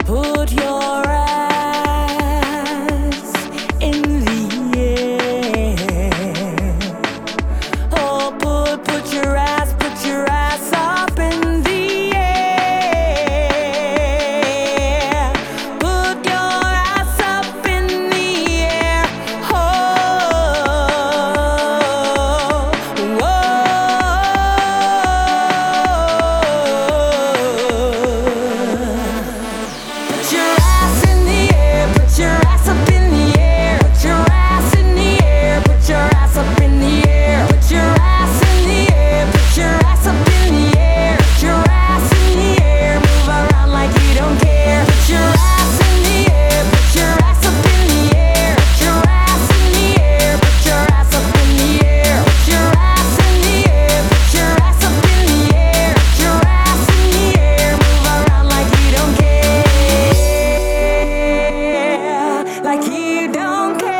Put your ass in the air. Oh, put your ass up in the air. Put your ass up in the air. Oh, whoa. Put your ass in the air, put your ass up in the air. Put your ass in the air, put your ass up in the air. Put your ass in the air, put your ass up in the air. Put your ass in the air, move around like you don't care. Put your ass in the air, put your ass up in the air. Put your ass in the air, put your ass up in the air. Put your ass in the air, put your ass up in the air. Put your ass in the air, move around like you don't care. Like you don't care.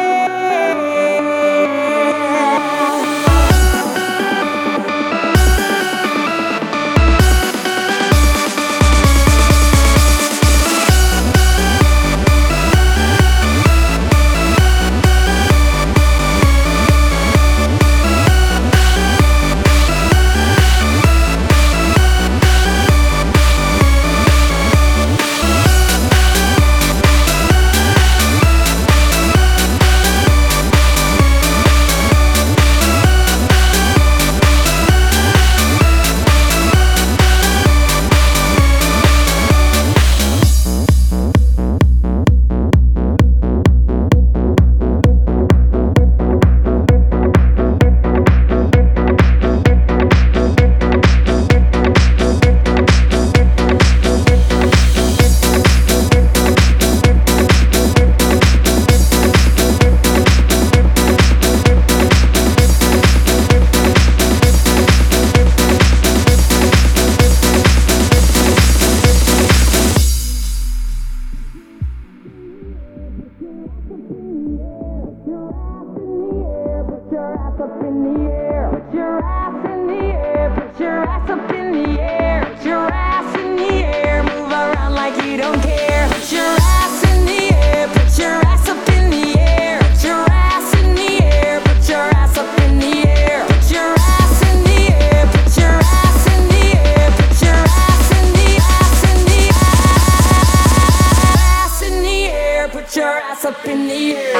Put your ass up in the air. Put your ass in the air. Put your ass up in the air. Put your ass in the air. Move around like you don't care. Put your ass in the air. Put your ass up in the air. Put your ass in the air. Put your ass up in the air. Put your ass in the air. Put your ass in the air. Put your ass in the ass in the ass in the air. Put your ass up in the air.